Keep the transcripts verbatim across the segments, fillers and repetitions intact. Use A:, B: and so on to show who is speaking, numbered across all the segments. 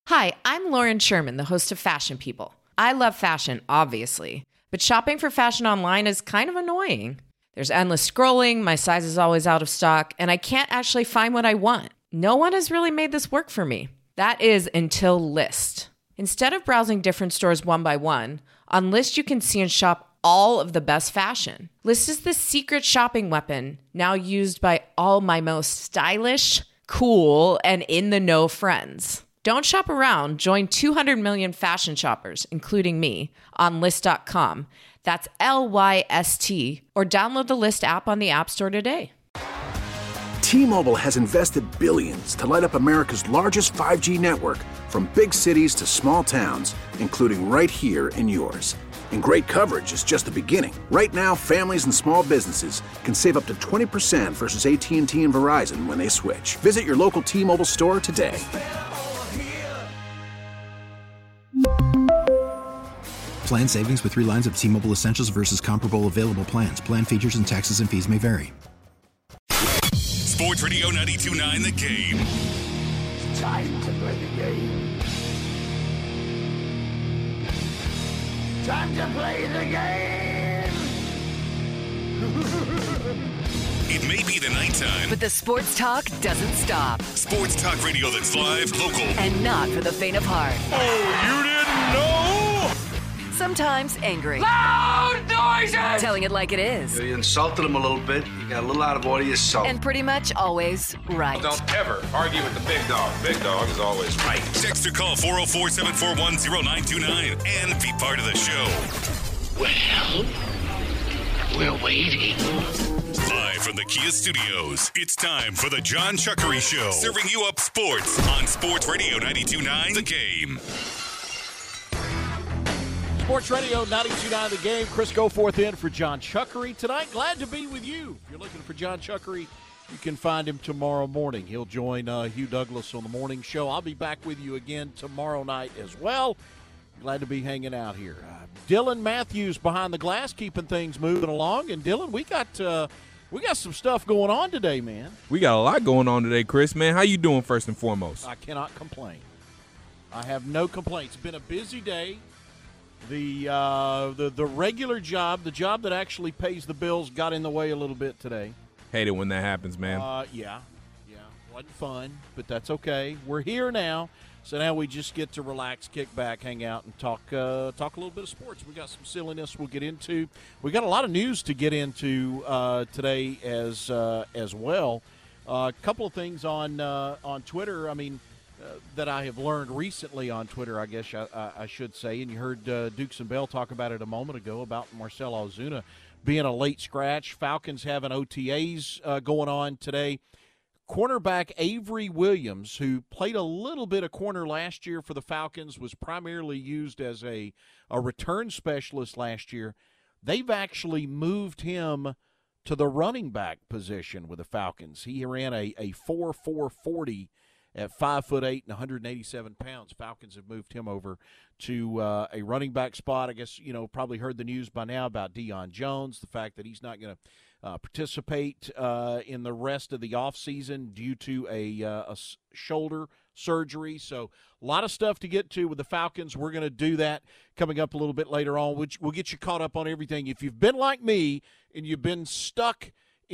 A: Hi, I'm Lauren Sherman, the host of Fashion People. I love fashion, obviously, but shopping for fashion online is kind of annoying. There's endless scrolling, my size is always out of stock, and I can't actually find what I want. No one has really made this work for me. That is until Lyst. Instead of browsing different stores one by one, on Lyst you can see and shop all of the best fashion. Lyst is the secret shopping weapon, now used by all my most stylish, cool, and in-the-know friends. Don't shop around. Join two hundred million fashion shoppers, including me, on Lyst dot com. That's L Y S T. Or download the Lyst app on the App Store today.
B: T-Mobile has invested billions to light up America's largest five G network, from big cities to small towns, including right here in yours. And great coverage is just the beginning. Right now, families and small businesses can save up to twenty percent versus A T and T and Verizon when they switch. Visit your local T-Mobile store today.
C: Plan savings with three lines of T-Mobile Essentials versus comparable available plans. Plan features and taxes and fees may vary.
D: Sports Radio ninety-two point nine The Game.
E: It's time to play the game. Time to play the game.
D: It may be the nighttime,
F: but the sports talk doesn't stop.
D: Sports talk radio that's live, local,
F: and not for the faint of heart.
D: Oh, you didn't know?
F: Sometimes angry.
E: Loud noises!
F: Telling it like it is.
G: You insulted him a little bit. You got a little out of order yourself.
F: And pretty much always right.
H: Don't ever argue with the big dog. Big dog is always right.
D: Text or call four oh four, seven four one, oh nine two nine and be part of the show.
E: Well, we're waiting.
D: Live from the Kia Studios, it's time for the John Chuckery Show. Serving you up sports on Sports Radio ninety-two point nine The Game.
I: Sports Radio ninety-two point nine The Game. Chris Goforth in for John Chuckery tonight. Glad to be with you. If you're looking for John Chuckery, you can find him tomorrow morning. He'll join uh, Hugh Douglas on the morning show. I'll be back with you again tomorrow night as well. Glad to be hanging out here. Uh, Dylan Matthews behind the glass, keeping things moving along. And Dylan, we got uh, we got some stuff going on today, man.
J: We got a lot going on today, Chris. Man, how you doing first and foremost?
I: I cannot complain. I have no complaints. It's been a busy day. The uh, the the regular job, the job that actually pays the bills, got in the way a little bit today.
J: Hate it when that happens, man.
I: Uh, yeah, yeah, wasn't fun, but that's okay. We're here now, so now we just get to relax, kick back, hang out, and talk uh, talk a little bit of sports. We got some silliness we'll get into. We got a lot of news to get into uh, today as uh, as well. A uh, couple of things on uh, on Twitter. I mean. Uh, that I have learned recently on Twitter, I guess I, I, I should say, and you heard uh, Dukes and Bell talk about it a moment ago about Marcell Ozuna being a late scratch. Falcons having O T As uh, going on today. Cornerback Avery Williams, who played a little bit of corner last year for the Falcons, was primarily used as a, a return specialist last year. They've actually moved him to the running back position with the Falcons. He ran a, a four four forty at five foot eight and one hundred eighty-seven pounds. Falcons have moved him over to uh, a running back spot. I guess, you know, probably heard the news by now about Deion Jones, the fact that he's not going to uh, participate uh, in the rest of the offseason due to a, uh, a s- shoulder surgery. So a lot of stuff to get to with the Falcons. We're going to do that coming up a little bit later on, which we'll get you caught up on everything. If you've been like me and you've been stuck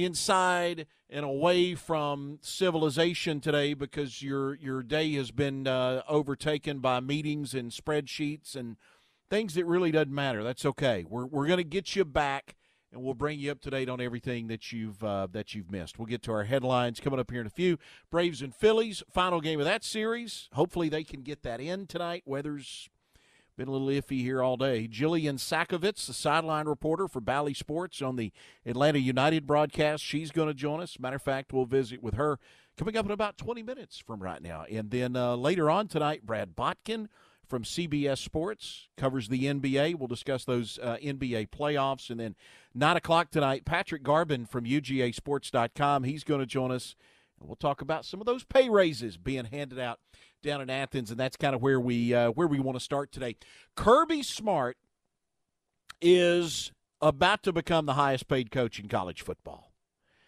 I: inside and away from civilization today because your your day has been uh, overtaken by meetings and spreadsheets and things that really doesn't matter, that's okay. We're we're going to get you back, and we'll bring you up to date on everything that you've uh, that you've missed. We'll get to our headlines coming up here in a few. Braves and Phillies, final game of that series. Hopefully they can get that in tonight. Weather's been a little iffy here all day. Jillian Sakovits, the sideline reporter for Bally Sports on the Atlanta United broadcast, she's going to join us. Matter of fact, we'll visit with her coming up in about twenty minutes from right now. And then uh, later on tonight, Brad Botkin from C B S Sports covers the N B A. We'll discuss those uh, N B A playoffs. And then nine o'clock tonight, Patrick Garvin from U G A Sports dot com. He's going to join us. And we'll talk about some of those pay raises being handed out down in Athens, and that's kind of where we uh, where we want to start today. Kirby Smart is about to become the highest paid coach in college football.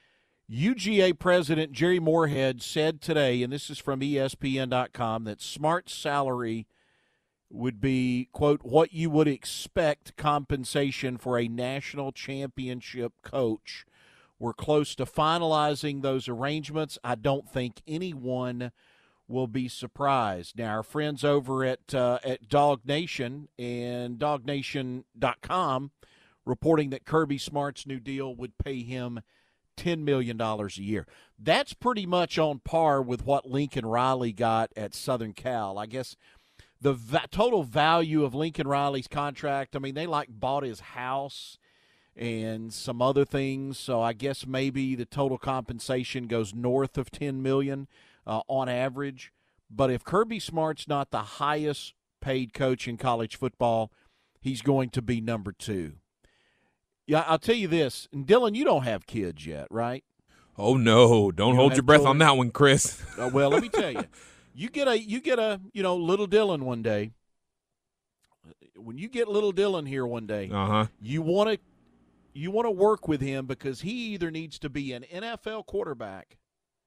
I: U G A President Jerry Moorhead said today, and this is from E S P N dot com, that Smart's salary would be, quote, what you would expect compensation for a national championship coach. We're close to finalizing those arrangements. I don't think anyone will be surprised. Now, our friends over at uh, at Dog Nation and dog nation dot com reporting that Kirby Smart's new deal would pay him ten million dollars a year. That's pretty much on par with what Lincoln Riley got at Southern Cal. I guess the va- total value of Lincoln Riley's contract, I mean, they like bought his house and some other things, so I guess maybe the total compensation goes north of ten million dollars uh, on average. But if Kirby Smart's not the highest paid coach in college football, he's going to be number two. Yeah, I'll tell you this, and Dylan, you don't have kids yet, right?
J: Oh no! Don't
I: you
J: hold
I: don't
J: your breath
I: children?
J: on that one, Chris.
I: uh, well, let me tell you, you get a you get a you know little Dylan one day. When you get little Dylan here one day,
J: uh-huh.
I: you want to you want to work with him because he either needs to be an N F L quarterback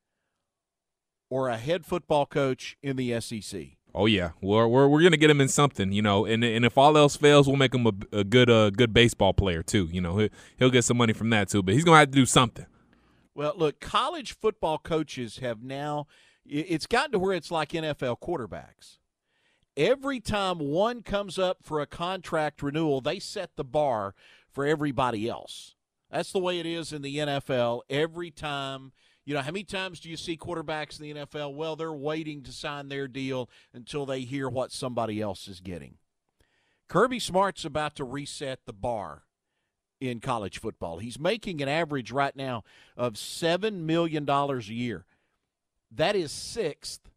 I: or a head football coach in the S E C.
J: Oh yeah, we're we're we're gonna get him in something, you know, and and if all else fails, we'll make him a, a good uh good baseball player too. You know, he'll, he'll get some money from that too, but he's gonna have to do something.
I: Well, look, college football coaches have now it's gotten to where it's like N F L quarterbacks. Every time one comes up for a contract renewal, they set the bar for everybody else. That's the way it is in the N F L. Every time. You know, how many times do you see quarterbacks in the N F L? Well, they're waiting to sign their deal until they hear what somebody else is getting. Kirby Smart's about to reset the bar in college football. He's making an average right now of seven million dollars a year. That is sixth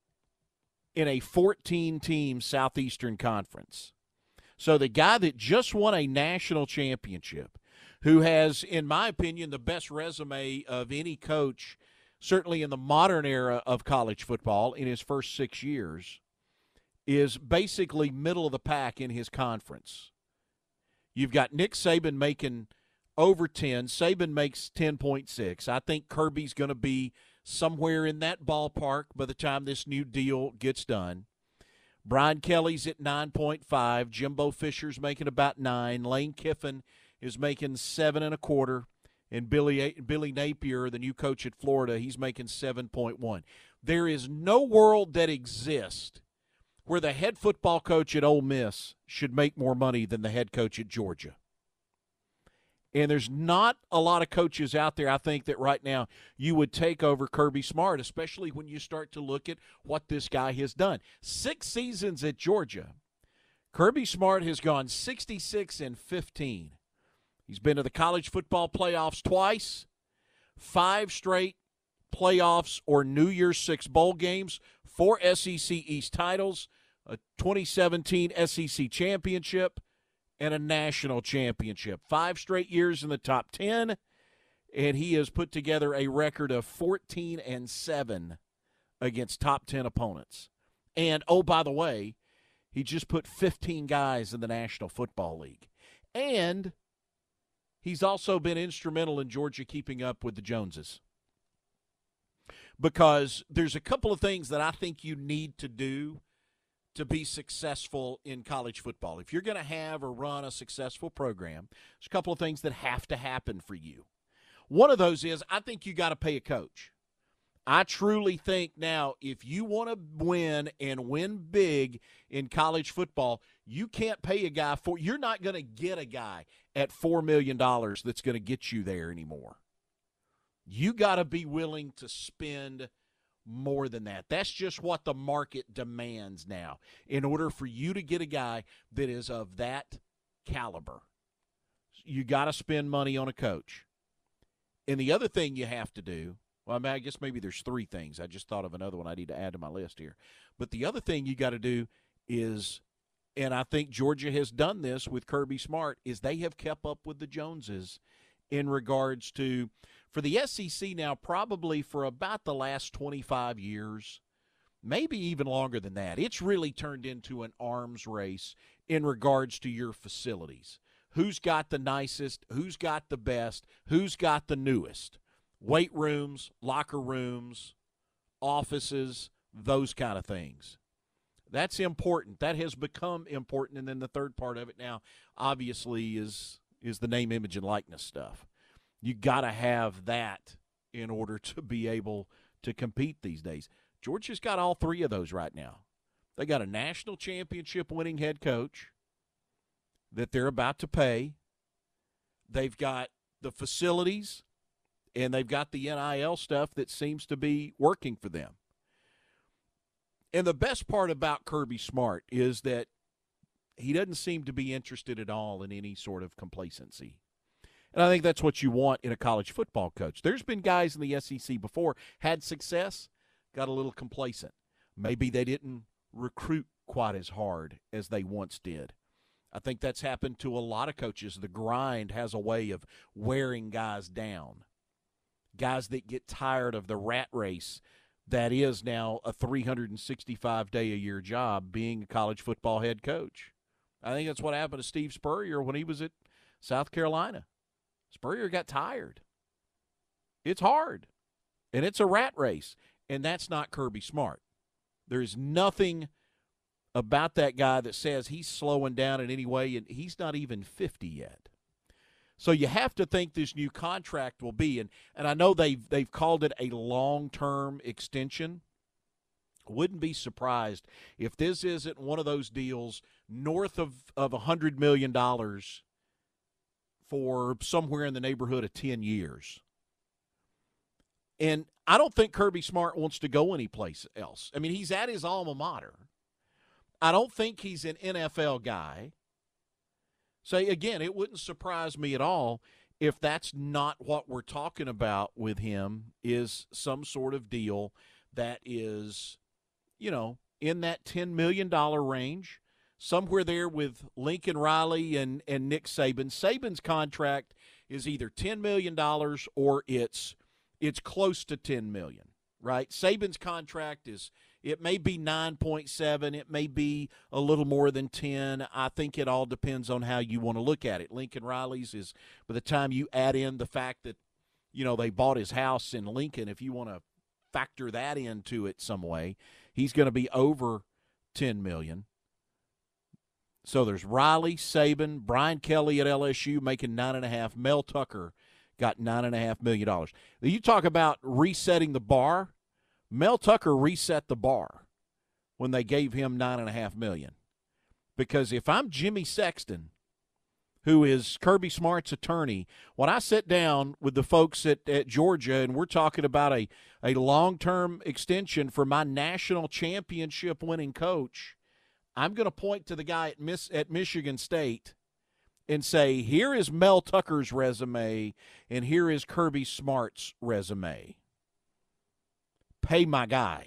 I: in a fourteen-team Southeastern Conference. So the guy that just won a national championship, who has, in my opinion, the best resume of any coach, certainly in the modern era of college football in his first six years, is basically middle of the pack in his conference. You've got Nick Saban making over ten. Saban makes ten point six. I think Kirby's going to be somewhere in that ballpark by the time this new deal gets done. Brian Kelly's at nine point five. Jimbo Fisher's making about nine. Lane Kiffin is making seven and a quarter, and Billy Billy Napier, the new coach at Florida, he's making seven point one. There is no world that exists where the head football coach at Ole Miss should make more money than the head coach at Georgia. And there's not a lot of coaches out there, I think, that right now you would take over Kirby Smart, especially when you start to look at what this guy has done. Six seasons at Georgia, Kirby Smart has gone sixty-six and fifteen. He's been to the college football playoffs twice, five straight playoffs or New Year's Six bowl games, four S E C East titles, a twenty seventeen S E C championship, and a national championship. Five straight years in the top ten, and he has put together a record of fourteen and seven against top ten opponents. And, oh, by the way, he just put fifteen guys in the National Football League. And he's also been instrumental in Georgia keeping up with the Joneses. Because there's a couple of things that I think you need to do to be successful in college football. If you're going to have or run a successful program, there's a couple of things that have to happen for you. One of those is I think you got to pay a coach. I truly think now if you want to win and win big in college football, you can't pay a guy for – you're not going to get a guy at four million dollars that's going to get you there anymore. You got to be willing to spend more than that. That's just what the market demands now in order for you to get a guy that is of that caliber. You got to spend money on a coach. And the other thing you have to do, well, I, mean, I guess maybe there's three things. I just thought of another one I need to add to my list here. But the other thing you got to do is, and I think Georgia has done this with Kirby Smart, is they have kept up with the Joneses in regards to, for the S E C now, probably for about the last twenty-five years, maybe even longer than that, it's really turned into an arms race in regards to your facilities. Who's got the nicest? Who's got the best? Who's got the newest? weight rooms, locker rooms, offices, those kind of things. That's important. That has become important. And then the third part of it now, obviously, is is the name, image, and likeness stuff. You got to have that in order to be able to compete these days. Georgia's got all three of those right now. They got a national championship winning head coach that they're about to pay. They've got the facilities, and they've got the N I L stuff that seems to be working for them. And the best part about Kirby Smart is that he doesn't seem to be interested at all in any sort of complacency. And I think that's what you want in a college football coach. There's been guys in the S E C before, had success, got a little complacent. Maybe they didn't recruit quite as hard as they once did. I think that's happened to a lot of coaches. The grind has a way of wearing guys down. Guys that get tired of the rat race that is now a three hundred sixty-five day a year job being a college football head coach. I think that's what happened to Steve Spurrier when he was at South Carolina. Spurrier got tired. It's hard, and it's a rat race, and that's not Kirby Smart. There's nothing about that guy that says he's slowing down in any way, and he's not even fifty yet. So you have to think this new contract will be, and, and I know they've, they've called it a long-term extension. Wouldn't be surprised if this isn't one of those deals north of, of one hundred million dollars for somewhere in the neighborhood of ten years. And I don't think Kirby Smart wants to go anyplace else. I mean, he's at his alma mater. I don't think he's an N F L guy. So, again, it wouldn't surprise me at all if that's not what we're talking about with him, is some sort of deal that is, you know, in that ten million dollars range, somewhere there with Lincoln Riley and, and Nick Saban. Saban's contract is either ten million dollars or it's it's close to ten million dollars, right? Saban's contract is, it may be nine point seven, it may be a little more than ten. I think it all depends on how you want to look at it. Lincoln Riley's is, by the time you add in the fact that, you know, they bought his house in Lincoln, if you want to factor that into it some way, he's going to be over ten million dollars. So there's Riley, Saban, Brian Kelly at L S U making nine and a half. Mel Tucker got nine and a half million dollars. You talk about resetting the bar. Mel Tucker reset the bar when they gave him nine and a half million. Because if I'm Jimmy Sexton, who is Kirby Smart's attorney, when I sit down with the folks at, at Georgia and we're talking about a, a long-term extension for my national championship winning coach, I'm going to point to the guy at Miss at Michigan State and say, here is Mel Tucker's resume and here is Kirby Smart's resume. Pay my guy.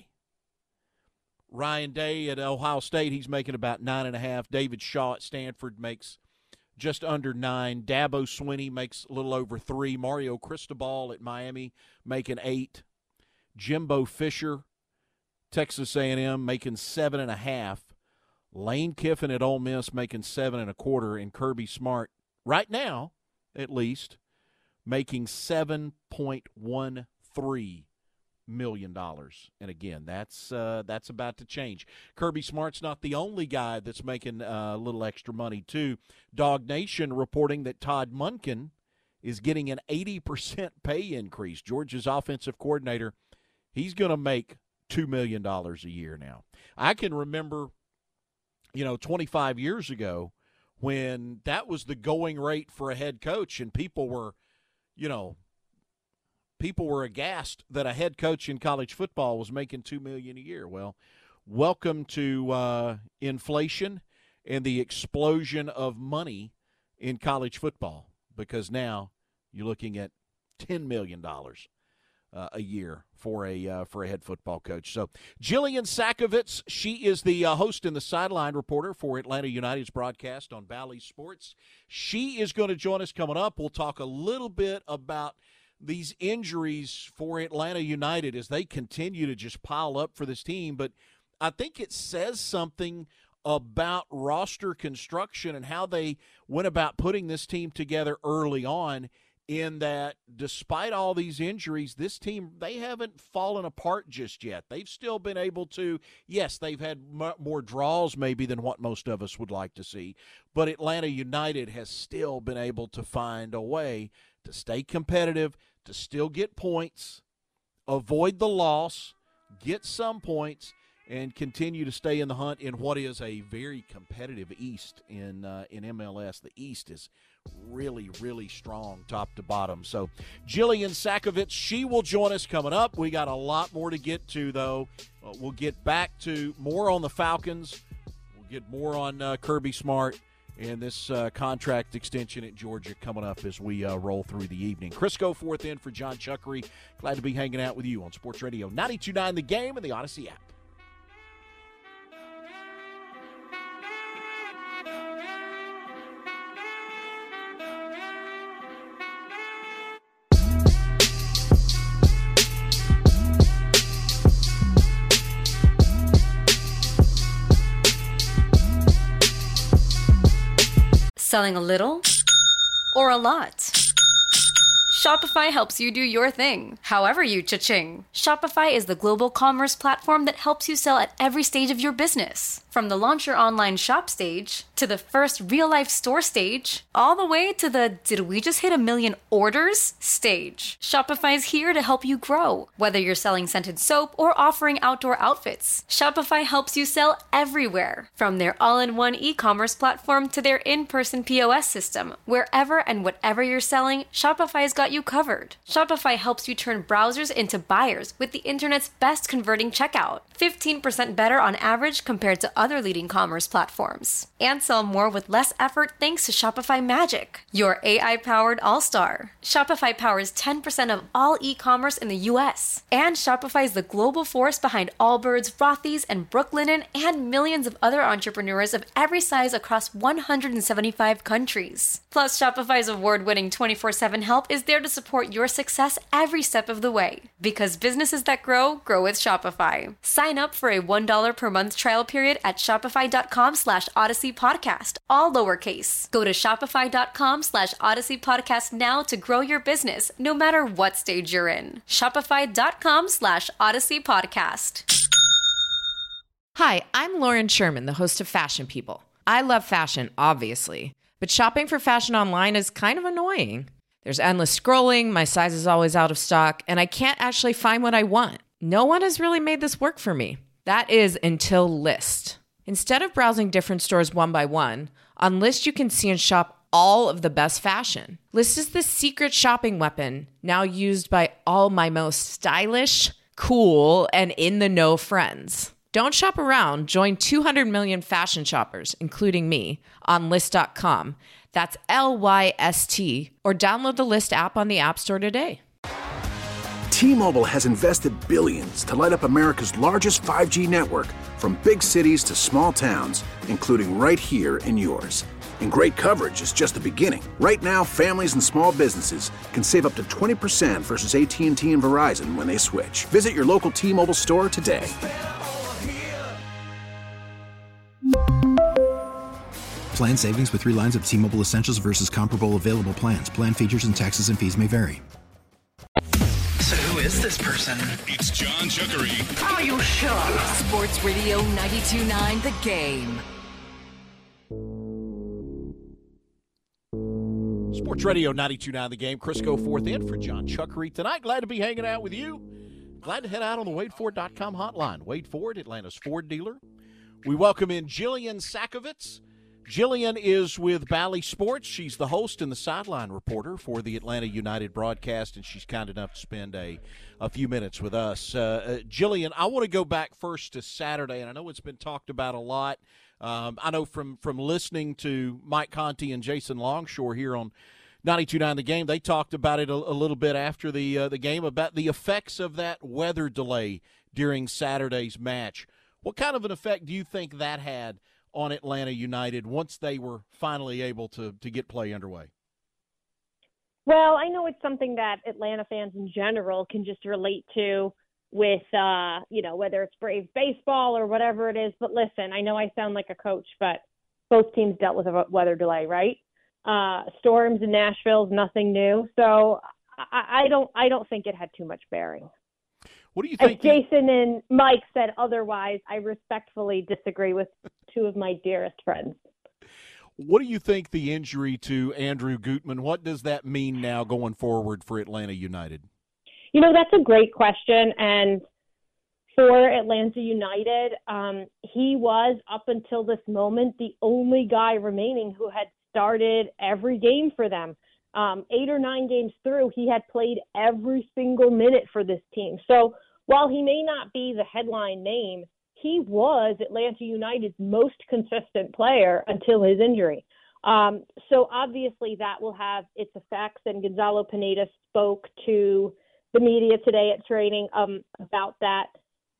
I: Ryan Day at Ohio State, he's making about nine and a half. David Shaw at Stanford makes just under nine. Dabo Swinney makes a little over three. Mario Cristobal at Miami making eight. Jimbo Fisher, Texas A and M, making seven and a half. Lane Kiffin at Ole Miss making seven and a quarter, and Kirby Smart, right now, at least, making seven point one three million dollars. And again, that's uh, that's about to change. Kirby Smart's not the only guy that's making uh, a little extra money, too. Dog Nation reporting that Todd Monken is getting an eighty percent pay increase. Georgia's offensive coordinator, he's going to make two million dollars a year now. I can remember, you know, twenty-five years ago when that was the going rate for a head coach, and people were, you know, people were aghast that a head coach in college football was making two million dollars a year. Well, welcome to uh, inflation and the explosion of money in college football, because now you're looking at ten million dollars uh, a year for a uh, for a head football coach. So Jillian Sakovits, she is the uh, host and the sideline reporter for Atlanta United's broadcast on Bally Sports. She is going to join us coming up. We'll talk a little bit about these injuries for Atlanta United as they continue to just pile up for this team. But I think it says something about roster construction and how they went about putting this team together early on. in that despite all these injuries, this team, they haven't fallen apart just yet. They've still been able to, yes, they've had m- more draws maybe than what most of us would like to see, but Atlanta United has still been able to find a way to stay competitive, to still get points, avoid the loss, get some points, and continue to stay in the hunt in what is a very competitive East in uh, in M L S. The East is really, really strong top to bottom. So Jillian Sakovits, she will join us coming up. We got a lot more to get to, though. Uh, we'll get back to more on the Falcons. We'll get more on uh, Kirby Smart and this uh, contract extension at Georgia coming up as we uh, roll through the evening. Chris Goforth in for John Chuckery. Glad to be hanging out with you on Sports Radio ninety-two point nine The Game and the Odyssey app.
K: Selling a little or a lot? Shopify helps you do your thing, however you cha-ching. Shopify is the global commerce platform that helps you sell at every stage of your business. From the launch your online shop stage, to the first real-life store stage, all the way to the did we just hit a million orders stage. Shopify's here to help you grow. Whether you're selling scented soap or offering outdoor outfits, Shopify helps you sell everywhere. From their all-in-one e-commerce platform to their in-person P O S system, wherever and whatever you're selling, Shopify's got you covered. Shopify helps you turn browsers into buyers with the internet's best converting checkout. fifteen percent better on average compared to other leading commerce platforms. And sell more with less effort thanks to Shopify Magic, your A I-powered all-star. Shopify powers ten percent of all e-commerce in the U S. And Shopify is the global force behind Allbirds, Rothy's, and Brooklinen, and millions of other entrepreneurs of every size across one hundred seventy-five countries. Plus, Shopify's award-winning twenty-four seven help is there to support your success every step of the way. Because businesses that grow, grow with Shopify. Sign up for a one dollar per month trial period at shopify.com slash Odyssey Podcast, all lowercase. Go to shopify.com slash Odyssey Podcast now to grow your business, no matter what stage you're in. Shopify.com slash Odyssey Podcast.
A: Hi, I'm Lauren Sherman, the host of Fashion People. I love fashion, obviously, but shopping for fashion online is kind of annoying. There's endless scrolling, my size is always out of stock, and I can't actually find what I want. No one has really made this work for me. That is until Lyst. Instead of browsing different stores one by one, on Lyst you can see and shop all of the best fashion. Lyst is the secret shopping weapon now used by all my most stylish, cool, and in-the-know friends. Don't shop around. Join two hundred million fashion shoppers, including me, on Lyst dot com. That's L Y S T, or download the Lyst app on the App Store today.
B: T-Mobile has invested billions to light up America's largest five G network, from big cities to small towns, including right here in yours. And great coverage is just the beginning. Right now, families and small businesses can save up to twenty percent versus A T and T and Verizon when they switch. Visit your local T-Mobile store today.
C: Plan savings with three lines of T-Mobile Essentials versus comparable available plans. Plan features and taxes and fees may vary.
L: So who is this person?
D: It's John Chuckery.
F: Are you sure? Sports Radio ninety-two point nine The Game.
I: Sports Radio ninety-two point nine The Game. Chris Goforth in for John Chuckery tonight. Glad to be hanging out with you. Glad to head out on the Wade Ford dot com hotline. Wade Ford, Atlanta's Ford dealer. We welcome in Jillian Sakovits. Jillian is with Bally Sports. She's the host and the sideline reporter for the Atlanta United broadcast, and she's kind enough to spend a, a few minutes with us. Uh, uh, Jillian, I want to go back first to Saturday, and I know it's been talked about a lot. Um, I know from, from listening to Mike Conti and Jason Longshore here on ninety-two point nine The Game, they talked about it a, a little bit after the uh, the game, about the effects of that weather delay during Saturday's match. What kind of an effect do you think that had on Atlanta United once they were finally able to to get play underway?
M: Well, I know it's something that Atlanta fans in general can just relate to with, uh, you know, whether it's Braves baseball or whatever it is. But listen, I know I sound like a coach, but both teams dealt with a weather delay, right? Uh, storms in Nashville is nothing new. So I, I don't I don't think it had too much bearing.
I: What do you think?
M: As Jason and Mike said otherwise, I respectfully disagree with two of my dearest friends.
I: What do you think the injury to Andrew Gutman, what does that mean now going forward for Atlanta United?
M: You know, that's a great question. And for Atlanta United, um, he was, up until this moment, the only guy remaining who had started every game for them. Um, eight or nine games through, he had played every single minute for this team. So while he may not be the headline name, he was Atlanta United's most consistent player until his injury. Um, so obviously that will have its effects, and Gonzalo Pineda spoke to the media today at training um, about that.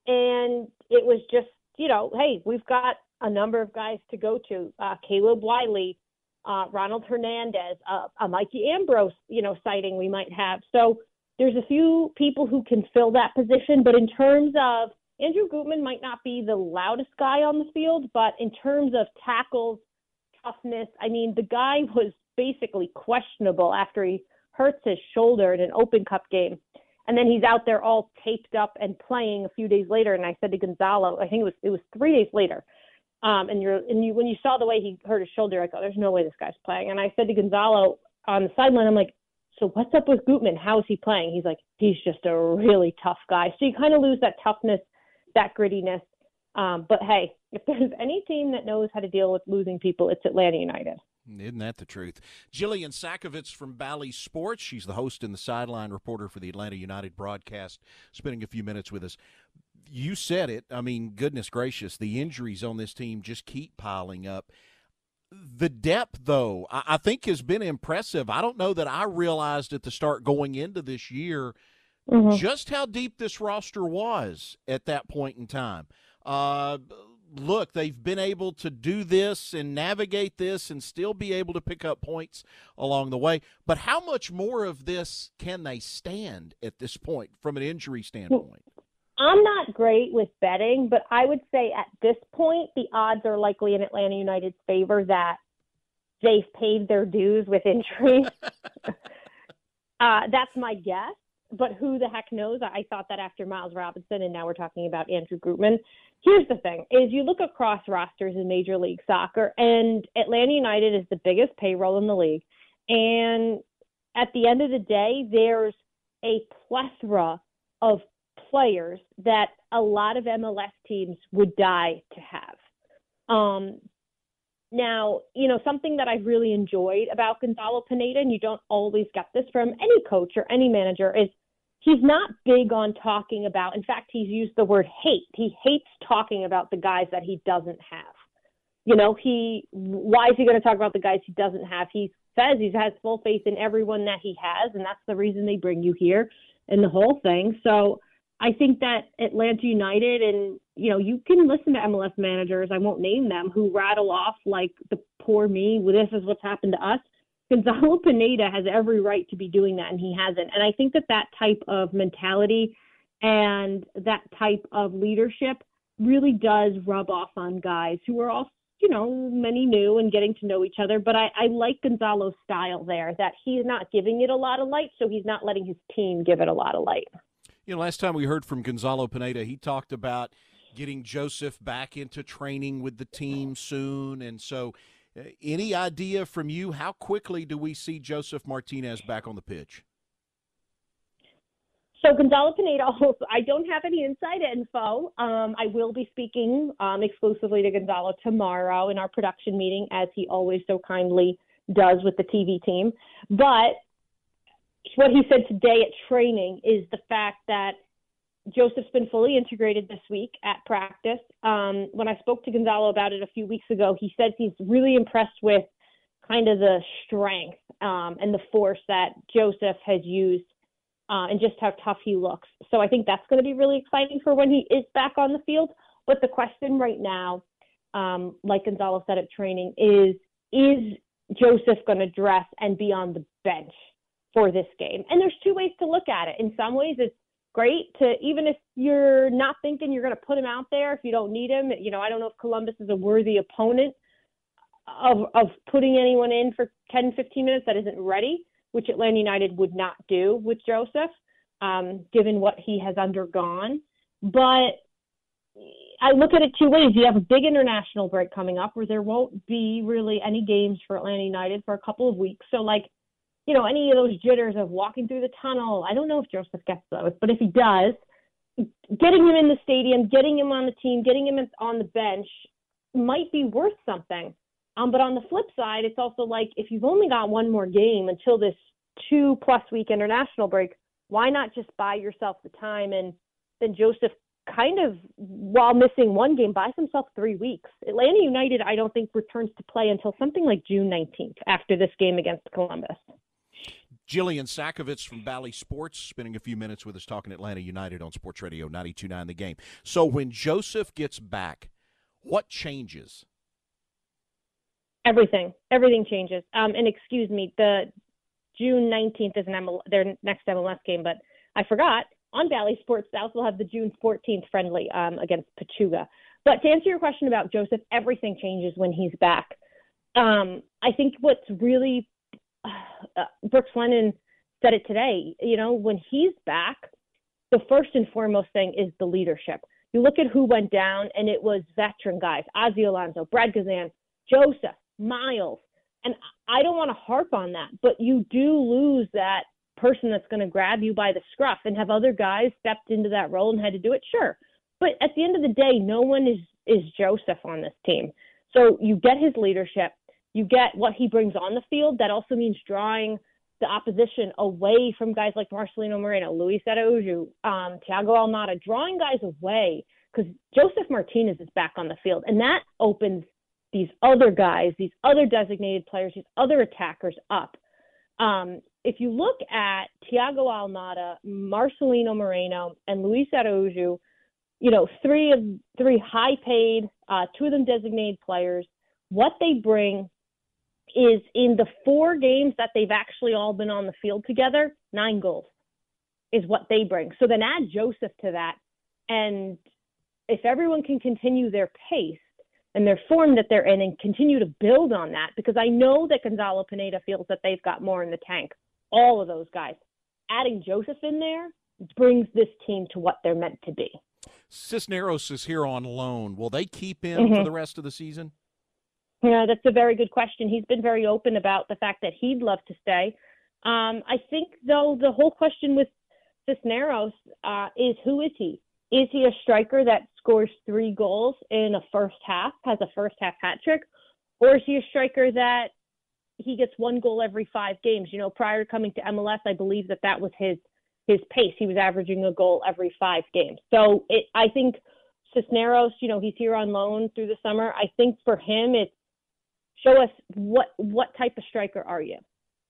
M: And it was just, you know, hey, we've got a number of guys to go to. Uh, Caleb Wiley, uh, Ronald Hernandez, uh, a Mikey Ambrose, you know, sighting we might have. So there's a few people who can fill that position. But in terms of Andrew Gutman might not be the loudest guy on the field, but in terms of tackles, toughness, I mean, the guy was basically questionable after he hurts his shoulder in an Open Cup game. And then he's out there all taped up and playing a few days later. And I said to Gonzalo, I think it was it was three days later. Um, and you're and you when you saw the way he hurt his shoulder, I go, there's no way this guy's playing. And I said to Gonzalo on the sideline, I'm like, so what's up with Gutman? How is he playing? He's like, he's just a really tough guy. So you kind of lose that toughness, that grittiness. Um, but hey, if there's any team that knows how to deal with losing people, it's Atlanta United.
I: Isn't that the truth? Jillian Sakovits from Bally Sports. She's the host and the sideline reporter for the Atlanta United broadcast, spending a few minutes with us. You said it. I mean, goodness gracious, the injuries on this team just keep piling up. The depth, though, I, I think has been impressive. I don't know that I realized at the start going into this year mm-hmm. just how deep this roster was at that point in time. Uh Look, they've been able to do this and navigate this and still be able to pick up points along the way. But how much more of this can they stand at this point from an injury standpoint?
M: I'm not great with betting, but I would say at this point, the odds are likely in Atlanta United's favor that they've paid their dues with injuries. uh, that's my guess. But who the heck knows? I thought that after Miles Robinson, and now we're talking about Andrew Gutman. Here's the thing, is you look across rosters in Major League Soccer, and Atlanta United is the biggest payroll in the league. And at the end of the day, there's a plethora of players that a lot of M L S teams would die to have. Um, Now, you know, something that I've really enjoyed about Gonzalo Pineda, and you don't always get this from any coach or any manager, is he's not big on talking about, in fact, he's used the word hate. He hates talking about the guys that he doesn't have. You know, he, why is he going to talk about the guys he doesn't have? He says he has full faith in everyone that he has, and that's the reason they bring you here and the whole thing. So I think that Atlanta United, and, you know, you can listen to M L S managers, I won't name them, who rattle off like the poor me, this is what's happened to us. Gonzalo Pineda has every right to be doing that, and he hasn't. And I think that that type of mentality and that type of leadership really does rub off on guys who are all, you know, many new and getting to know each other. But I, I like Gonzalo's style there, that he's not giving it a lot of light, so he's not letting his team give it a lot of light.
I: You know, last time we heard from Gonzalo Pineda, he talked about getting Joseph back into training with the team soon. And so uh, any idea from you, how quickly do we see Joseph Martinez back on the pitch?
M: So Gonzalo Pineda, I don't have any inside info. Um, I will be speaking um, exclusively to Gonzalo tomorrow in our production meeting, as he always so kindly does with the T V team. But what he said today at training is the fact that Joseph's been fully integrated this week at practice. Um, when I spoke to Gonzalo about it a few weeks ago, he said he's really impressed with kind of the strength um, and the force that Joseph has used uh, and just how tough he looks. So I think that's going to be really exciting for when he is back on the field. But the question right now, um, like Gonzalo said at training, is, is Joseph going to dress and be on the bench for this game? And there's two ways to look at it. In some ways, it's great to, even if you're not thinking you're going to put him out there, if you don't need him, you know, I don't know if Columbus is a worthy opponent. of of putting anyone in for ten, fifteen minutes that isn't ready, which Atlanta United would not do with Joseph, um, given what he has undergone. But I look at it two ways. You have a big international break coming up where there won't be really any games for Atlanta United for a couple of weeks. So, like, you know, any of those jitters of walking through the tunnel, I don't know if Joseph gets those, but if he does, getting him in the stadium, getting him on the team, getting him on the bench might be worth something. Um, but on the flip side, it's also like, if you've only got one more game until this two-plus week international break, why not just buy yourself the time? And then Joseph kind of, while missing one game, buys himself three weeks. Atlanta United, I don't think, returns to play until something like June nineteenth after this game against Columbus.
I: Jillian Sakovits from Bally Sports, spending a few minutes with us talking Atlanta United on Sports Radio ninety-two point nine The Game. So when Joseph gets back, what changes?
M: Everything. Everything changes. Um, and excuse me, the June nineteenth is an M L, their next M L S game, but I forgot. On Bally Sports South, we'll have the June fourteenth friendly um, against Pachuga. But to answer your question about Joseph, everything changes when he's back. Um, I think what's really uh, Brooks Lennon said it today. You know, when he's back, the first and foremost thing is the leadership. You look at who went down, and it was veteran guys: Ozzie Alonso, Brad Gazan, Joseph, Miles. And I don't want to harp on that, but you do lose that person that's going to grab you by the scruff, and have other guys stepped into that role and had to do it. Sure. But at the end of the day, no one is, is Joseph on this team. So you get his leadership, you get what he brings on the field. That also means drawing the opposition away from guys like Marcelino Moreno, Luis Araújo, um, Thiago Almada, drawing guys away, because Joseph Martinez is back on the field, and that opens these other guys, these other designated players, these other attackers up. Um, if you look at Thiago Almada, Marcelino Moreno, and Luis Araújo, you know, three of three high-paid, uh, two of them designated players, what they bring is, in the four games that they've actually all been on the field together, nine goals is what they bring. So then add Joseph to that, and if everyone can continue their pace and their form that they're in and continue to build on that, because I know that Gonzalo Pineda feels that they've got more in the tank, all of those guys. Adding Joseph in there brings this team to what they're meant to be.
I: Cisneros is here on loan. Will they keep him
M: Mm-hmm.
I: for the rest of the season?
M: Yeah, that's a very good question. He's been very open about the fact that he'd love to stay. Um, I think, though, the whole question with Cisneros uh, is, who is he? Is he a striker that scores three goals in a first half, has a first half hat trick? Or is he a striker that he gets one goal every five games? You know, prior to coming to M L S, I believe that that was his his pace. He was averaging a goal every five games. So it, I think Cisneros, you know, he's here on loan through the summer. I think for him, it's show us what what type of striker are you?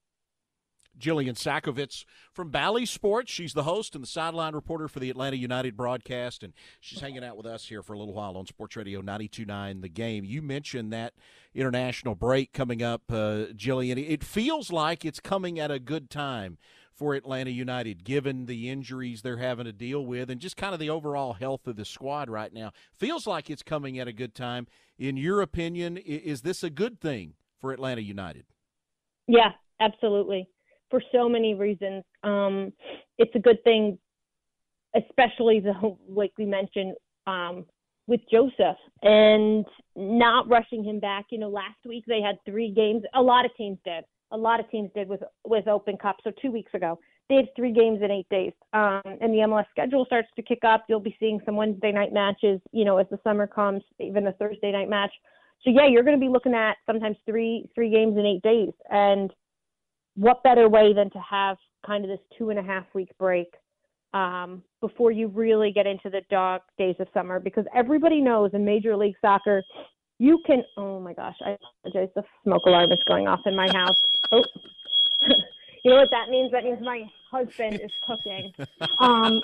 I: Jillian Sakovits from Bally Sports. She's the host and the sideline reporter for the Atlanta United broadcast, and she's hanging out with us here for a little while on Sports Radio ninety-two point nine The Game. You mentioned that international break coming up, uh, Jillian. It feels like it's coming at a good time for Atlanta United, given the injuries they're having to deal with and just kind of the overall health of the squad right now. Feels like it's coming at a good time. In your opinion, is this a good thing for Atlanta United?
M: Yeah, absolutely. For so many reasons. Um, it's a good thing, especially, the, like we mentioned, um, with Joseph and not rushing him back. You know, last week they had three games. A lot of teams did. A lot of teams did with, with Open Cup. So two weeks ago, they had three games in eight days. Um, and the M L S schedule starts to kick up. You'll be seeing some Wednesday night matches, you know, as the summer comes, even a Thursday night match. So, yeah, you're going to be looking at sometimes three three games in eight days. And what better way than to have kind of this two and a half week break um, before you really get into the dog days of summer? Because everybody knows in Major League Soccer, you can, oh my gosh, I apologize. The smoke alarm is going off in my house. Oh, you know what that means? That means my husband is cooking. Um,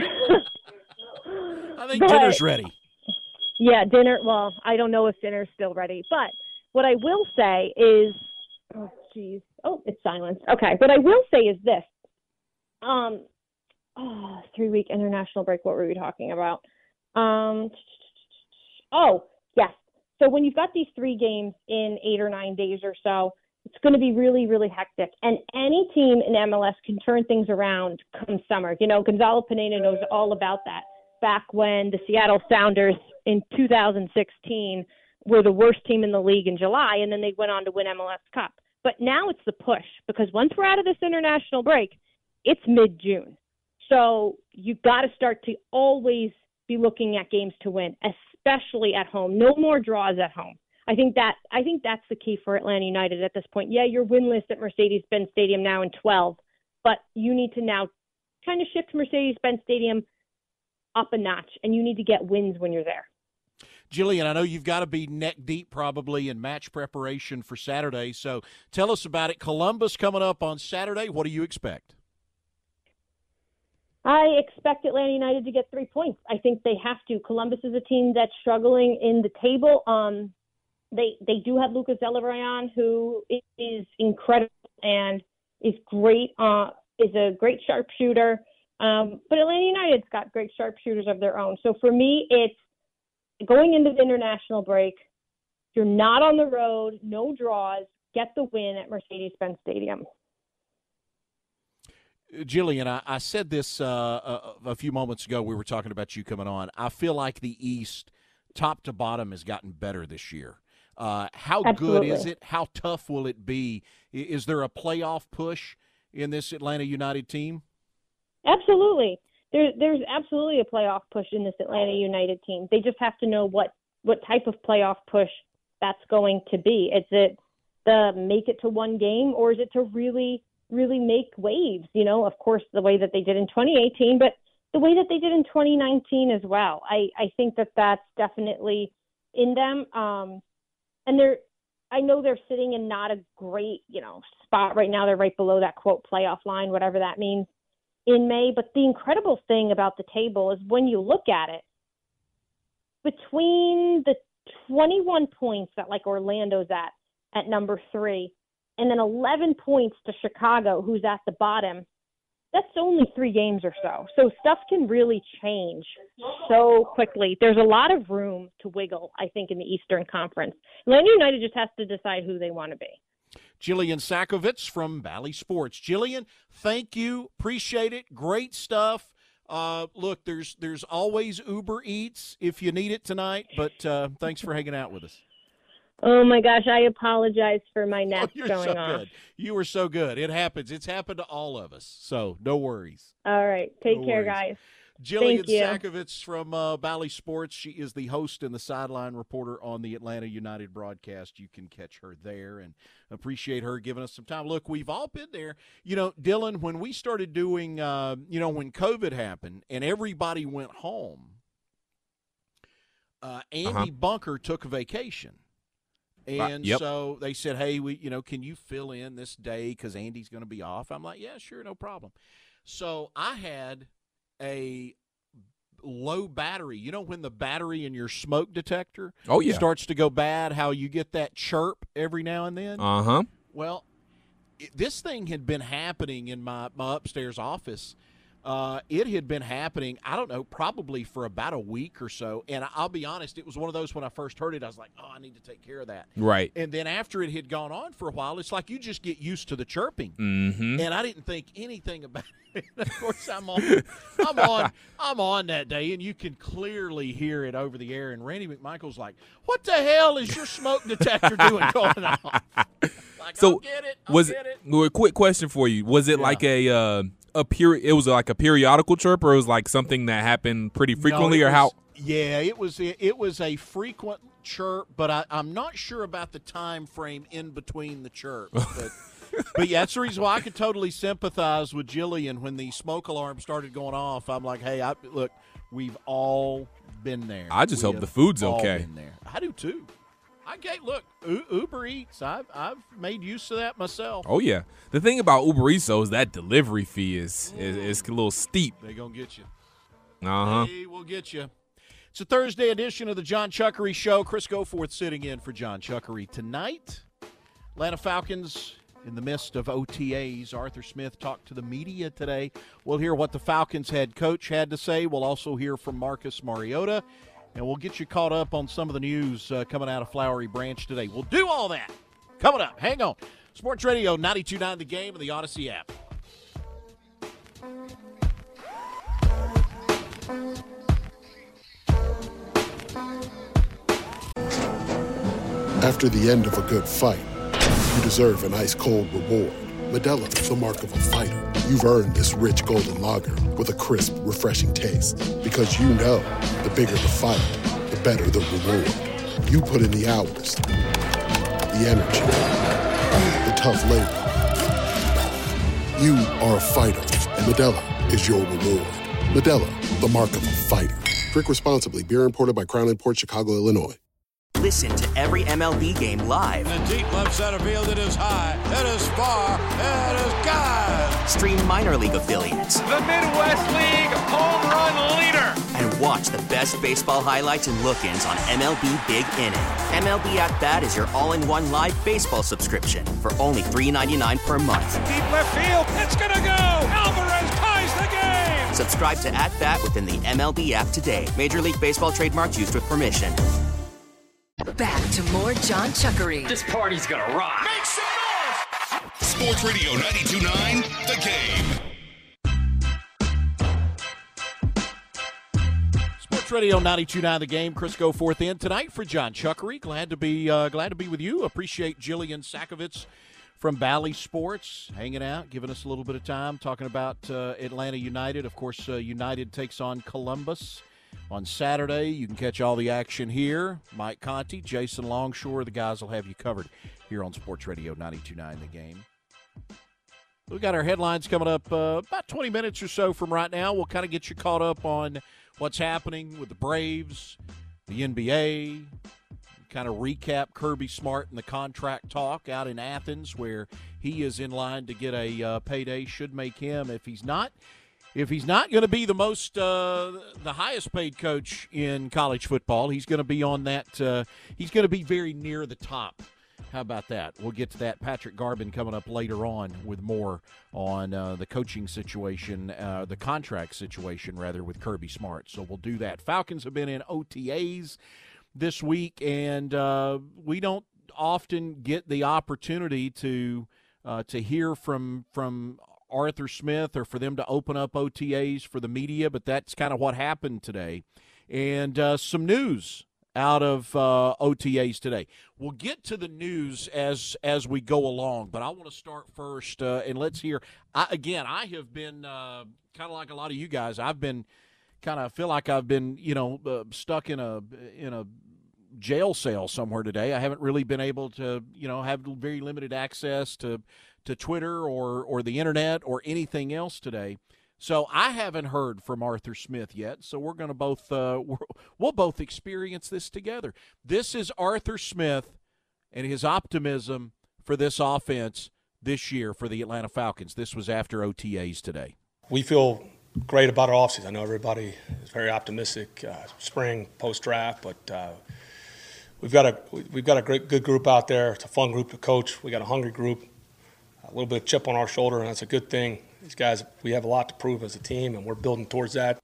I: I think
M: but,
I: dinner's ready.
M: Yeah, dinner. Well, I don't know if dinner's still ready, but what I will say is, oh, geez. Oh, it's silence. Okay. What I will say is this. Um, oh, three-week international break. What were we talking about? Um, oh, yes. So when you've got these three games in eight or nine days or so, it's going to be really, really hectic. And any team in M L S can turn things around come summer. You know, Gonzalo Pineda knows all about that. Back when the Seattle Sounders in two thousand sixteen were the worst team in the league in July, and then they went on to win M L S Cup. But now it's the push, because once we're out of this international break, it's mid-June. So you've got to start to always be looking at games to win, especially at home. No more draws at home. I think that I think that's the key for Atlanta United at this point. Yeah, you're winless at Mercedes-Benz Stadium now in twelve, but you need to now kind of shift Mercedes-Benz Stadium up a notch, and you need to get wins when you're there.
I: Jillian, I know you've got to be neck deep probably in match preparation for Saturday, so tell us about it. Columbus coming up on Saturday. What do you expect?
M: I expect Atlanta United to get three points. I think they have to. Columbus is a team that's struggling in the table. Um, they they do have Lucas Zelarayan, who is incredible and is great. Uh, is a great sharpshooter. Um, but Atlanta United's got great sharpshooters of their own. So for me, it's going into the international break. You're not on the road, no draws. Get the win at Mercedes-Benz Stadium.
I: Jillian, I, I said this uh, a, a few moments ago. We were talking about you coming on. I feel like the East, top to bottom, has gotten better this year. Uh, how
M: Absolutely.
I: good is it? How tough will it be? Is there a playoff push in this Atlanta United team?
M: Absolutely. There, there's absolutely a playoff push in this Atlanta United team. They just have to know what, what type of playoff push that's going to be. Is it the make it to one game, or is it to really, really make waves? You know, of course, the way that they did in twenty eighteen, but the way that they did in twenty nineteen as well. I, I think that that's definitely in them. Um, and they're, I know they're sitting in not a great, you know, spot right now. They're right below that quote playoff line, whatever that means, in May. But the incredible thing about the table is when you look at it, between the twenty-one points that like Orlando's at, at number three, and then eleven points to Chicago, who's at the bottom, that's only three games or so. So stuff can really change so quickly. There's a lot of room to wiggle, I think, in the Eastern Conference. Atlanta United just has to decide who they want to be.
I: Jillian Sakovits from Bally Sports. Jillian, thank you. Appreciate it. Great stuff. Uh, look, there's there's always Uber Eats if you need it tonight, but uh, thanks for hanging out with us.
M: Oh, my gosh, I apologize for my nets
I: oh, you're
M: going
I: so
M: off.
I: Good. You were so good. It happens. It's happened to all of us, so no worries.
M: All right. Take
I: no
M: care,
I: worries.
M: guys.
I: Jillian
M: Thank you.
I: Sakovits from uh, Bally Sports. She is the host and the sideline reporter on the Atlanta United broadcast. You can catch her there, and appreciate her giving us some time. Look, we've all been there. You know, Dylan, when we started doing, uh, you know, when COVID happened and everybody went home, uh, Andy
J: Uh-huh.
I: Bunker took a vacation. And
J: Yep.
I: so they said, hey, we, you know, can you fill in this day because Andy's going to be off? I'm like, yeah, sure, no problem. So I had a low battery. You know when the battery in your smoke detector
J: Oh, yeah.
I: starts to go bad, how you get that chirp every now and then?
J: Uh-huh.
I: Well, it, this thing had been happening in my, my upstairs office. Uh, it had been happening, I don't know, probably for about a week or so. And I'll be honest, it was one of those when I first heard it, I was like, oh, I need to take care of that.
J: Right.
I: And then after it had gone on for a while, it's like you just get used to the chirping.
J: Mm-hmm.
I: And I didn't think anything about it. Of course, I'm on, I'm on, I'm on that day, and you can clearly hear it over the air. And Randy McMichael's like, "What the hell is your smoke detector doing going on?" Like,
J: so
I: I'll get it. I'll
J: was
I: get it.
J: Well, a quick question for you? Was it
I: Yeah.
J: like a uh, a peri- It was like a periodical chirp, or it was like something that happened pretty frequently,
I: No, it
J: or how?
I: was- Yeah, it was. It was a frequent chirp, but I, I'm not sure about the time frame in between the chirps. But, but yeah, that's the reason why I could totally sympathize with Jillian when the smoke alarm started going off. I'm like, hey, I, look, we've all been there.
J: I just
I: We
J: hope
I: have
J: the food's
I: all
J: okay.
I: been there. I do too. I get look U- Uber Eats. I've I've made use of that myself.
J: Oh yeah. The thing about Uber Eats though is that delivery fee is is, is a little steep.
I: They gonna get you.
J: Uh huh.
I: They will get you. It's a Thursday edition of the John Chuckery Show. Chris Goforth sitting in for John Chuckery tonight. Atlanta Falcons in the midst of O T As. Arthur Smith talked to the media today. We'll hear what the Falcons head coach had to say. We'll also hear from Marcus Mariota. and we'll get you caught up on some of the news uh, coming out of Flowery Branch today. We'll do all that coming up. Hang on. Sports Radio ninety-two point nine The Game and the Odyssey app.
N: After the end of a good fight, you deserve an ice-cold reward. Modelo is the mark of a fighter. You've earned this rich golden lager with a crisp, refreshing taste. Because you know, the bigger the fight, the better the reward. You put in the hours, the energy, the tough labor. You are a fighter, and Modelo is your reward. Modelo, the mark of a fighter. Drink responsibly. Beer imported by Crown Imports, Chicago, Illinois.
O: Listen to every M L B game live.
P: In the deep left center field, it is high, it is far, it is gone.
O: Stream minor league affiliates.
Q: The Midwest League home run leader.
O: And watch the best baseball highlights and look-ins on M L B Big Inning. M L B At Bat is your all-in-one live baseball subscription for only three dollars and ninety-nine cents per month.
Q: Deep left field, it's gonna go. Alvarez ties the game.
O: Subscribe to At Bat within the M L B app today. Major League Baseball trademarks used with permission.
F: Back to more John Chuckery.
E: This party's gonna rock.
D: Make some noise! Sports Radio ninety-two point nine, The Game.
I: Sports Radio ninety-two point nine The Game. Chris Goforth in tonight for John Chuckery. Glad to be uh, glad to be with you. Appreciate Jillian Sakovits from Bally Sports hanging out, giving us a little bit of time, talking about uh, Atlanta United. Of course, uh, United takes on Columbus on Saturday. You can catch all the action here. Mike Conti, Jason Longshore, the guys will have you covered here on Sports Radio ninety-two point nine The Game. We got our headlines coming up uh, about twenty minutes or so from right now. We'll kind of get you caught up on what's happening with the Braves, the N B A, kind of recap Kirby Smart and the contract talk out in Athens, where he is in line to get a uh, payday. Should make him, if he's not, if he's not going to be the most, uh, the highest paid coach in college football, he's going to be on that. Uh, he's going to be very near the top. How about that? We'll get to that. Patrick Garvin coming up later on with more on uh, the coaching situation, uh, the contract situation, rather, with Kirby Smart. So we'll do that. Falcons have been in O T As this week, and uh, we don't often get the opportunity to uh, to hear from from Arthur Smith or for them to open up O T As for the media, but that's kind of what happened today. And uh, some news out of uh, O T As today. We'll get to the news as as we go along, but I want to start first, uh, and let's hear. I, again, I have been uh, kind of like a lot of you guys. I've been kind of feel like I've been, you know, uh, stuck in a in a jail cell somewhere today. I haven't really been able to, you know, have very limited access to to Twitter or or the internet or anything else today. So I haven't heard from Arthur Smith yet, so we're going to both uh, we'll both experience this together. This is Arthur Smith and his optimism for this offense this year for the Atlanta Falcons. This was after O T As today.
R: We feel great about our offseason. I know everybody is very optimistic, uh, spring, post-draft, but uh, we've got a we've got a great good group out there. It's a fun group to coach. We got a hungry group, a little bit of chip on our shoulder, and that's a good thing. These guys, we have a lot to prove as a team, and we're building towards that.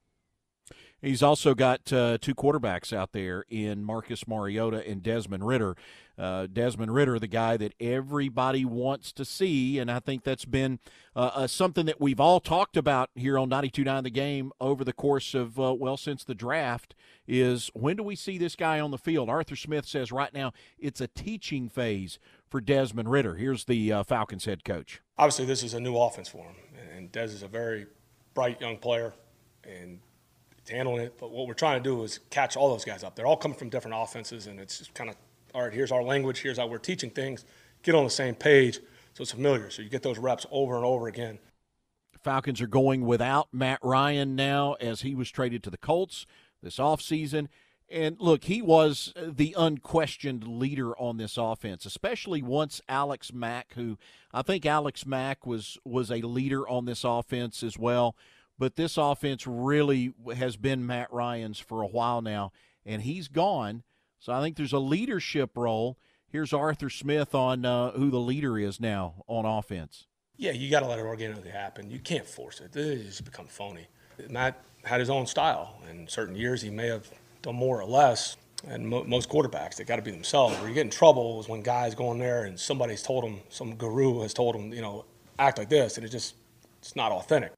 I: He's also got uh, two quarterbacks out there in Marcus Mariota and Desmond Ridder. Uh, Desmond Ridder, the guy that everybody wants to see, and I think that's been uh, uh, something that we've all talked about here on ninety-two point nine The Game over the course of, uh, well, since the draft, is when do we see this guy on the field? Arthur Smith says right now it's a teaching phase for Desmond Ridder. Here's the uh, Falcons head coach.
R: Obviously, this is a new offense for him, and Des is a very bright young player, and he's handling it. But what we're trying to do is catch all those guys up. They're all coming from different offenses, and it's just kind of, all right, here's our language, here's how we're teaching things, get on the same page so it's familiar, so you get those reps over and over again.
I: Falcons are going without Matt Ryan now as he was traded to the Colts this offseason. And, look, he was the unquestioned leader on this offense, especially once Alex Mack, who I think Alex Mack was, was a leader on this offense as well. But this offense really has been Matt Ryan's for a while now, and he's gone. So I think there's a leadership role. Here's Arthur Smith on uh, who the leader is now on offense.
R: Yeah, you got to let it organically happen. You can't force it. It just become phony. Matt had his own style. In certain years, he may have done more or less. And mo- most quarterbacks, they got to be themselves. Where you get in trouble is when guys go in there and somebody's told them, some guru has told them, you know, act like this, and it just it's not authentic.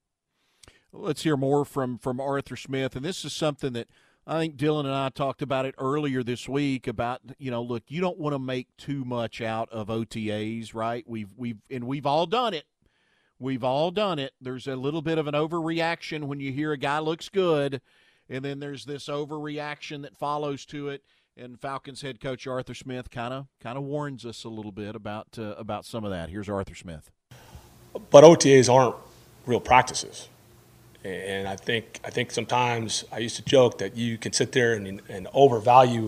I: Let's hear more from from Arthur Smith, and this is something that I think Dylan and I talked about it earlier this week about, you know, look, you don't want to make too much out of O T As, right? We've we've and we've all done it. We've all done it. There's a little bit of an overreaction when you hear a guy looks good. And then there's this overreaction that follows to it, and Falcons head coach Arthur Smith kind of kind of warns us a little bit about uh, about some of that. Here's Arthur Smith.
R: But O T As aren't real practices, and I think I think sometimes I used to joke that you can sit there and, and overvalue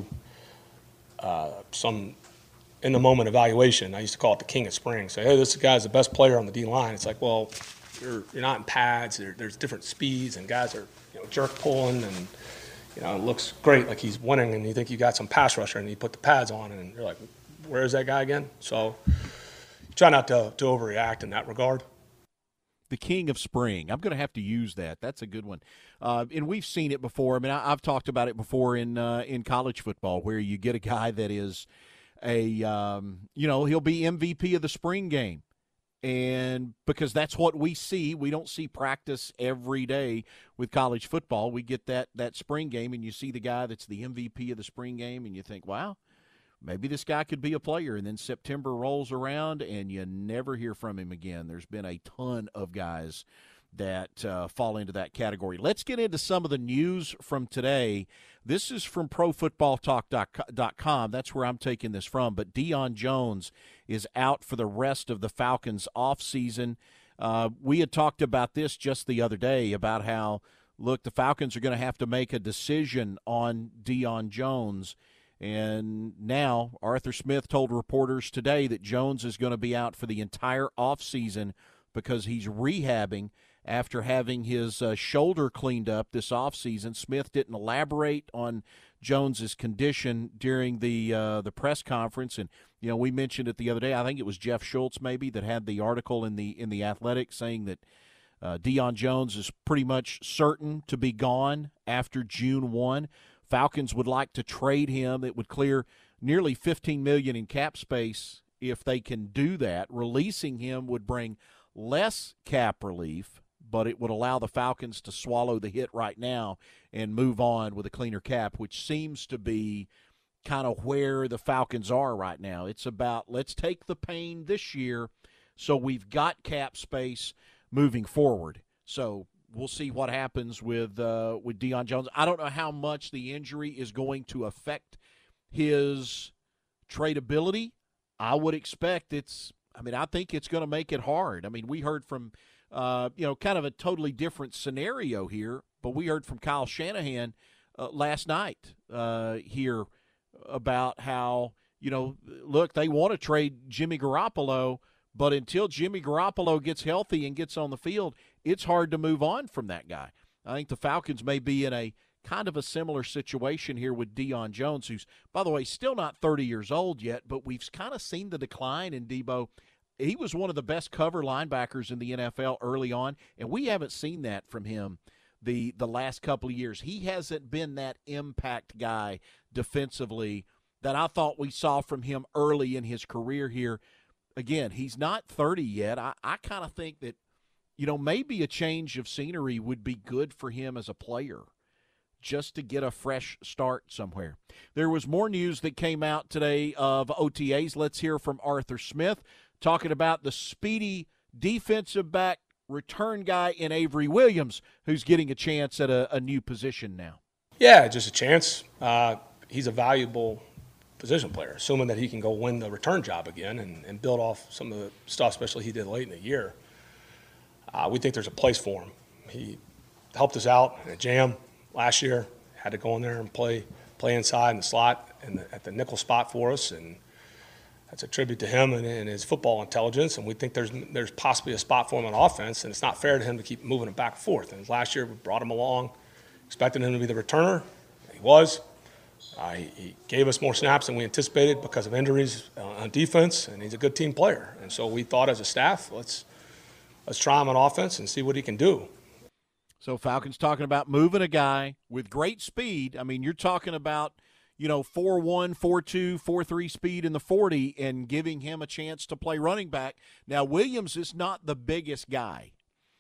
R: uh, some in the moment evaluation. I used to call it the king of spring. Say, hey, this guy's the best player on the D line. It's like, well, you're you're not in pads. There, there's different speeds, and guys are. You know, jerk pulling, and you know, it looks great, like he's winning, and you think you got some pass rusher, and you put the pads on, and you're like, where is that guy again? So try not to, to overreact in that regard.
I: The king of spring. I'm going to have to use that. That's a good one. Uh, and we've seen it before. I mean, I, I've talked about it before in uh, in college football, where you get a guy that is a, um, you know, he'll be M V P of the spring game. And because that's what we see, we don't see practice every day with college football. We get that that spring game, and you see the guy that's the M V P of the spring game, and you think, wow, maybe this guy could be a player. And then September rolls around, and you never hear from him again. There's been a ton of guys that uh, fall into that category. Let's get into some of the news from today. This is from pro football talk dot com. That's where I'm taking this from. But Deion Jones is out for the rest of the Falcons' offseason. Uh, we had talked about this just the other day about how, look, the Falcons are going to have to make a decision on Deion Jones. And now Arthur Smith told reporters today that Jones is going to be out for the entire offseason because he's rehabbing after having his uh, shoulder cleaned up this offseason. Smith didn't elaborate on Jones's condition during the uh, the press conference, and you know we mentioned it the other day. I think it was Jeff Schultz maybe that had the article in the in the Athletic saying that uh, Deion Jones is pretty much certain to be gone after June first. Falcons would like to trade him. It would clear nearly fifteen million dollars in cap space if they can do that. Releasing him would bring less cap relief, but it would allow the Falcons to swallow the hit right now and move on with a cleaner cap, which seems to be kind of where the Falcons are right now. It's about let's take the pain this year so we've got cap space moving forward. So we'll see what happens with uh, with Deion Jones. I don't know how much the injury is going to affect his tradability. I would expect it's – I mean, I think it's going to make it hard. I mean, we heard from – Uh, you know, kind of a totally different scenario here, but we heard from Kyle Shanahan uh, last night uh, here about how, you know, look, they want to trade Jimmy Garoppolo, but until Jimmy Garoppolo gets healthy and gets on the field, it's hard to move on from that guy. I think the Falcons may be in a kind of a similar situation here with Deion Jones, who's, by the way, still not thirty years old yet, but we've kind of seen the decline in Debo. He was one of the best cover linebackers in the N F L early on, and we haven't seen that from him the the last couple of years. He hasn't been that impact guy defensively that I thought we saw from him early in his career here. Again, he's not thirty yet. I, I kind of think that, you know, maybe a change of scenery would be good for him as a player, just to get a fresh start somewhere. There was more news that came out today of O T As. Let's hear from Arthur Smith, talking about the speedy defensive back return guy in Avery Williams, who's getting a chance at a, a new position now.
R: Yeah, just a chance. Uh, he's a valuable position player, assuming that he can go win the return job again and, and build off some of the stuff, especially he did late in the year. Uh, we think there's a place for him. He helped us out in a jam last year, had to go in there and play play inside in the slot and at the nickel spot for us, and that's a tribute to him and, and his football intelligence, and we think there's there's possibly a spot for him on offense, and it's not fair to him to keep moving it back and forth. And last year we brought him along, expecting him to be the returner. He was. Uh, he, he gave us more snaps than we anticipated because of injuries uh, on defense, and he's a good team player. And so we thought as a staff, let's let's try him on offense and see what he can do.
I: So Falcons talking about moving a guy with great speed. I mean, you're talking about, you know, four one, four two, four three speed in the forty and giving him a chance to play running back. Now, Williams is not the biggest guy,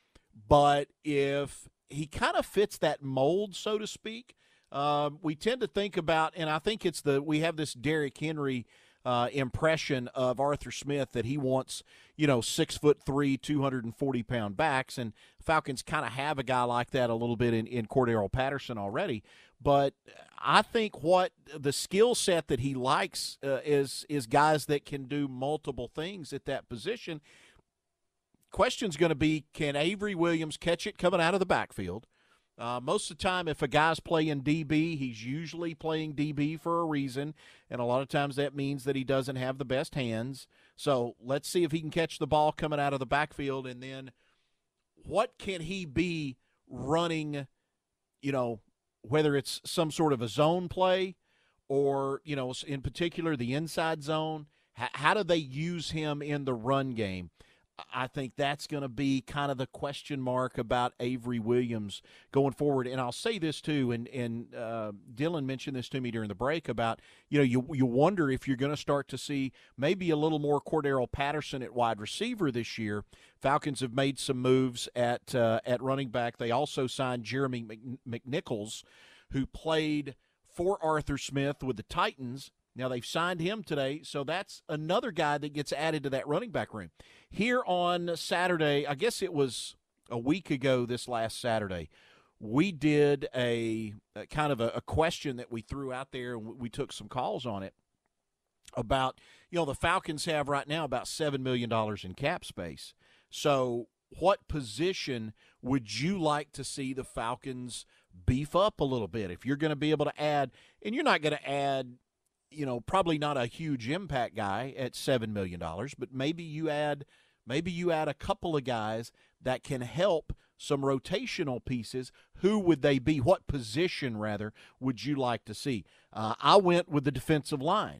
I: but if he kind of fits that mold, so to speak, um, we tend to think about, and I think it's the, we have this Derrick Henry uh, impression of Arthur Smith that he wants, you know, six foot three, two hundred forty pound backs, and Falcons kind of have a guy like that a little bit in, in Cordarrelle Patterson already. But I think what the skill set that he likes uh, is is guys that can do multiple things at that position. Question's going to be, can Avery Williams catch it coming out of the backfield? Uh, most of the time, if a guy's playing D B, he's usually playing D B for a reason, and a lot of times that means that he doesn't have the best hands. So let's see if he can catch the ball coming out of the backfield, and then what can he be running, you know, whether it's some sort of a zone play or, you know, in particular the inside zone. H- how do they use him in the run game? I think that's going to be kind of the question mark about Avery Williams going forward. And I'll say this too, and, and uh, Dylan mentioned this to me during the break about, you know, you you wonder if you're going to start to see maybe a little more Cordarrelle Patterson at wide receiver this year. Falcons have made some moves at uh, at running back. They also signed Jeremy McNichols, who played for Arthur Smith with the Titans. Now, they've signed him today, so that's another guy that gets added to that running back room. Here on Saturday, I guess it was a week ago this last Saturday, we did a, a kind of a, a question that we threw out there, and we took some calls on it about, you know, the Falcons have right now about seven million dollars in cap space. So what position would you like to see the Falcons beef up a little bit? If you're going to be able to add, and you're not going to add, you know, probably not a huge impact guy at seven million dollars, but maybe you add maybe you add a couple of guys that can help some rotational pieces. Who would they be? What position, rather, would you like to see? Uh, I went with the defensive line.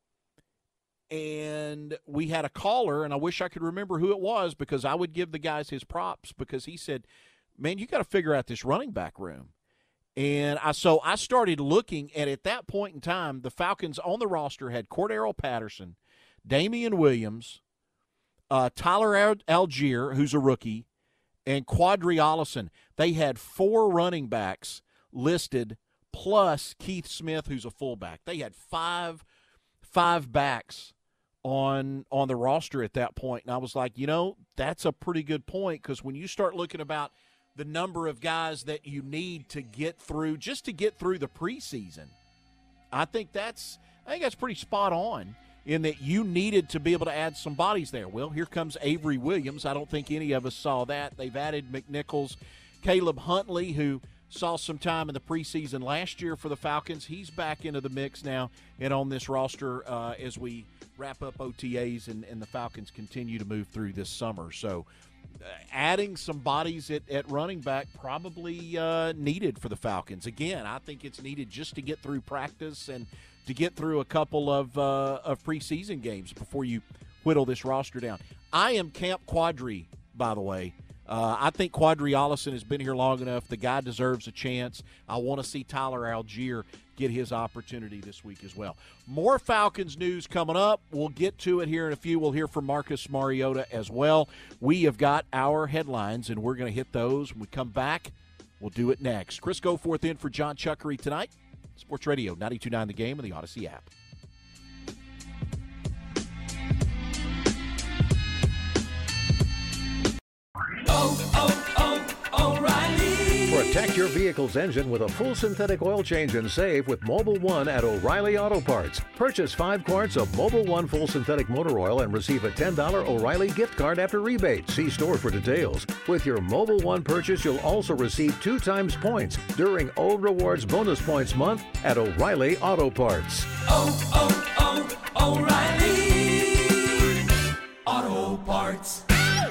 I: And we had a caller, and I wish I could remember who it was because I would give the guys his props because he said, man, you got to figure out this running back room. And I so I started looking, and at that point in time, the Falcons on the roster had Cordarrelle Patterson, Damian Williams, uh, Tyler Algier, who's a rookie, and Quadri Allison. They had four running backs listed, plus Keith Smith, who's a fullback. They had five five backs on on the roster at that point. And I was like, you know, that's a pretty good point because when you start looking about the number of guys that you need to get through, just to get through the preseason, I think that's I think that's pretty spot on in that you needed to be able to add some bodies there. Well, here comes Avery Williams. I don't think any of us saw that. They've added McNichols, Caleb Huntley, who saw some time in the preseason last year for the Falcons. He's back into the mix now and on this roster uh, as we wrap up O T As and, and the Falcons continue to move through this summer. So uh, adding some bodies at, at running back probably uh, needed for the Falcons. Again, I think it's needed just to get through practice and to get through a couple of, uh, of preseason games before you whittle this roster down. I am Camp Quadri, by the way. Uh, I think Quadri Allison has been here long enough. The guy deserves a chance. I want to see Tyler Algier get his opportunity this week as well. More Falcons news coming up. We'll get to it here in a few. We'll hear from Marcus Mariota as well. We have got our headlines, and we're going to hit those. When we come back, we'll do it next. Chris Goforth in for John Chuckery tonight. Sports Radio ninety-two point nine The Game and the Odyssey app.
E: Oh, oh, oh, O'Reilly.
S: Protect your vehicle's engine with a full synthetic oil change and save with Mobil one at O'Reilly Auto Parts. Purchase five quarts of Mobil one full synthetic motor oil and receive a ten dollars O'Reilly gift card after rebate. See store for details. With your Mobil one purchase, you'll also receive two times points during O Rewards Bonus Points Month at O'Reilly Auto Parts.
E: Oh, oh, oh, O'Reilly Auto Parts.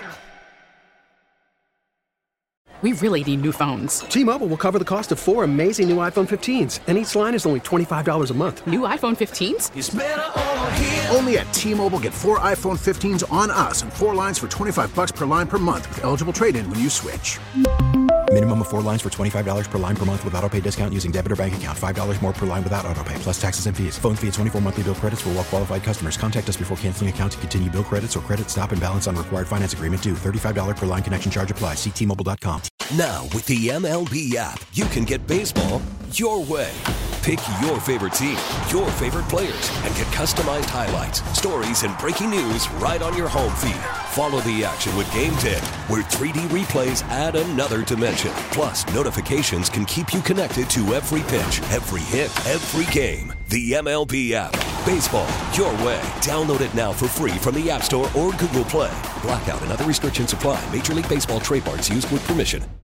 T: We really need new phones.
U: T-Mobile will cover the cost of four amazing new iPhone fifteens, and each line is only twenty-five dollars a month.
T: New iPhone fifteens?
B: It's better over here. Only at T-Mobile, get four iPhone fifteens on us and four lines for twenty-five dollars per line per month with eligible trade-in when you switch.
C: Minimum of four lines for twenty-five dollars per line per month with autopay discount using debit or bank account. five dollars more per line without autopay, plus taxes and fees. Phone fee at twenty-four monthly bill credits for well-qualified customers. Contact us before canceling account to continue bill credits or credit stop and balance on required finance agreement due. thirty-five dollars per line connection charge applies. See T Mobile dot com.
G: Now, with the M L B app, you can get baseball your way. Pick your favorite team, your favorite players, and get customized highlights, stories, and breaking news right on your home feed. Follow the action with Game Day, where three D replays add another dimension. Plus, notifications can keep you connected to every pitch, every hit, every game. The M L B app. Baseball your way. Download it now for free from the App Store or Google Play. Blackout and other restrictions apply. Major League Baseball trademarks used with permission.